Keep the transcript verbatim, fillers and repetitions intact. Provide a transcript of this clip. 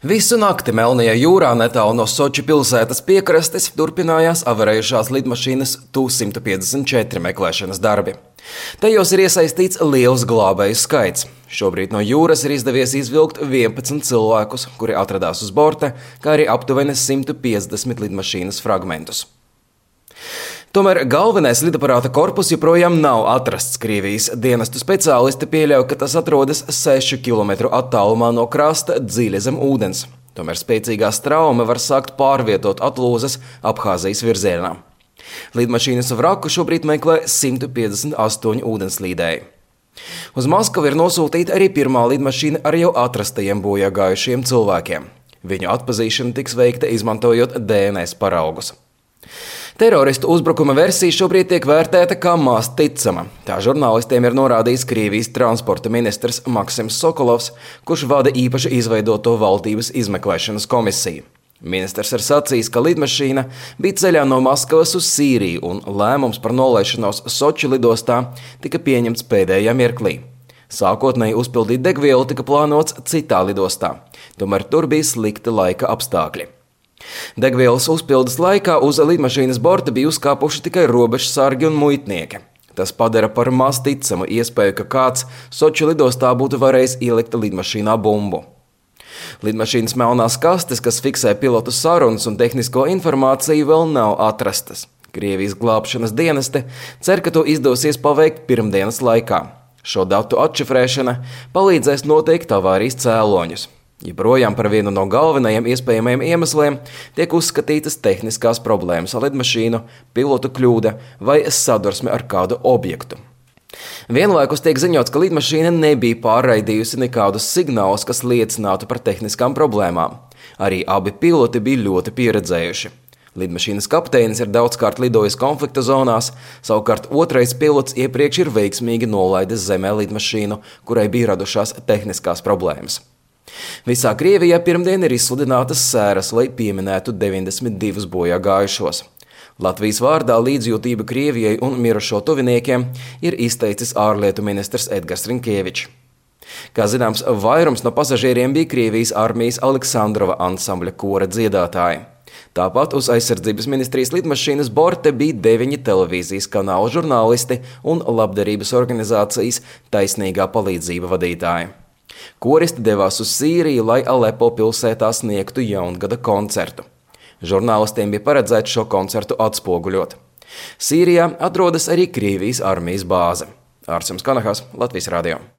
Visu nakti Melnajā jūrā netālu no Soči pilsētas piekrastes turpinājās avarējušās lidmašīnas Tu simt piecdesmit četri meklēšanas darbi. Tajos ir iesaistīts liels glābēju skaits. Šobrīd no jūras ir izdevies izvilkt vienpadsmit cilvēkus, kuri atradās uz borta, kā arī aptuveni simt piecdesmit lidmašīnas fragmentus. Tomēr galvenais lidaparāta korpus joprojām nav atrasts. Krievijas dienestu speciālisti pieļauj, ka tas atrodas sešu kilometru attālumā no krasta dziļi zem ūdens. Tomēr spēcīgā strauma var sākt pārvietot atlūzas Abhāzijas virzienā. Lidmašīnas vraku šobrīd meklē simt piecdesmit astoņi ūdenslīdēji. Uz Maskavu ir nosūtīta arī pirmā lidmašīna ar jau atrastajiem bojāgājušiem cilvēkiem. Viņu atpazīšana tiks veikta izmantojot D N S paraugus. Teroristu uzbrukuma versija šobrīd tiek vērtēta kā maz ticama. Tā žurnālistiem ir norādījis Krievijas transporta ministrs Maksims Sokolovs, kurš vada īpaši izveidoto valdības izmeklēšanas komisiju. Ministrs ir sacījis, ka lidmašīna bija ceļā no Maskavas uz Sīriju un lēmums par nolaišanos Soči lidostā tika pieņemts pēdējā mirklī. Sākotnēji uzpildīt degvielu tika plānots citā lidostā, tomēr tur bija slikti laika apstākļi. Degvielas uzpildes laikā uz lidmašīnas borta bija uzkāpuši tikai robežsargi un muitnieki. Tas padara par maz ticamu iespēju, ka kāds Soči lidostā būtu varējis ielikt lidmašīnā bumbu. Lidmašīnas melnās kastes, kas fiksē pilotu sarunas un tehnisko informāciju, vēl nav atrastas. Krievijas glābšanas dienesti cer, ka to izdosies paveikt pirmdienas laikā. Šo datu atšifrēšana palīdzēs noteikt avārijas cēloņus. Joprojām par vienu no galvenajiem iespējamajiem iemesliem tiek uzskatītas tehniskās problēmas ar lidmašīnu, pilotu kļūda vai sadursme ar kādu objektu. Vienlaikus tiek ziņots, ka lidmašīna nebija pārraidījusi nekādus signālus, kas liecinātu par tehniskām problēmām. Arī abi piloti bija ļoti pieredzējuši. Lidmašīnas kapteinis ir daudzkārt lidojis konflikta zonās, savukārt otrais pilots iepriekš ir veiksmīgi nolaidis zemē lidmašīnu, kurai bija radušās tehniskās problēmas. Visā Krievijā pirmdien ir izsludinātas sēras, lai pieminētu deviņdesmit divus bojā gājušos. Latvijas vārdā līdzjūtība Krievijai un mirušo tuviniekiem ir izteicis ārlietu ministrs Edgars Rinkēvičs. Kā zināms, vairums no pasažieriem bija Krievijas armijas Aleksandrova ansambļa kora dziedātāji. Tāpat uz aizsardzības ministrijas lidmašīnas borta bija deviņi televīzijas kanālu žurnālisti un labdarības organizācijas Taisnīgā palīdzība vadītāji. Koristi devās uz Sīriju, lai Alepo pilsētā sniegtu jaungada koncertu. Žurnālistiem bija paredzēts šo koncertu atspoguļot. Sīrijā atrodas arī Krievijas armijas bāze. Ārsems Kanahas, Latvijas radio.